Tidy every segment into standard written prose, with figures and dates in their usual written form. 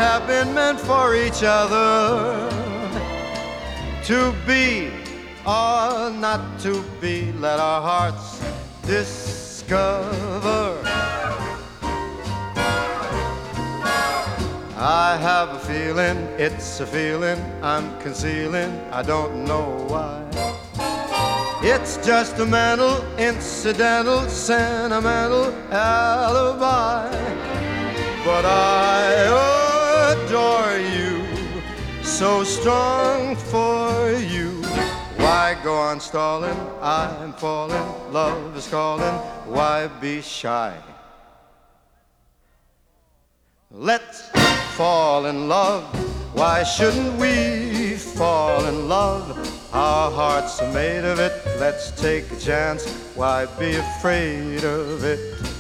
have been meant for each other. To be or not to be, let our hearts discover. I have a feeling, it's a feeling I'm concealing, I don't know why. It's just a mental, incidental, sentimental alibi. But I adore you, so strong for you. Why go on stalling? I'm falling, love is calling. Why be shy? Let's fall in love. Why shouldn't we fall in love? Our hearts are made of it. Let's take a chance. Why be afraid of it?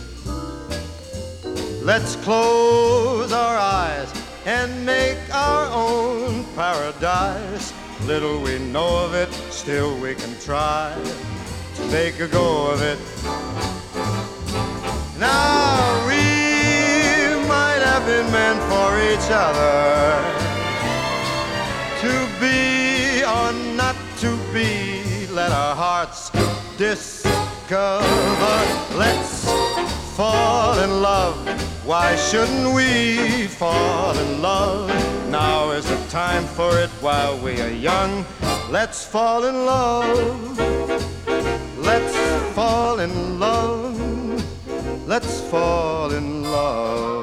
Let's close our eyes and make our own paradise. Little we know of it, still we can try to make a go of it. Now we might have been meant for each other. To be or not to be, let our hearts discover. Let's fall in love. Why shouldn't we fall in love? Now is the time for it while we are young. Let's fall in love. Let's fall in love. Let's fall in love.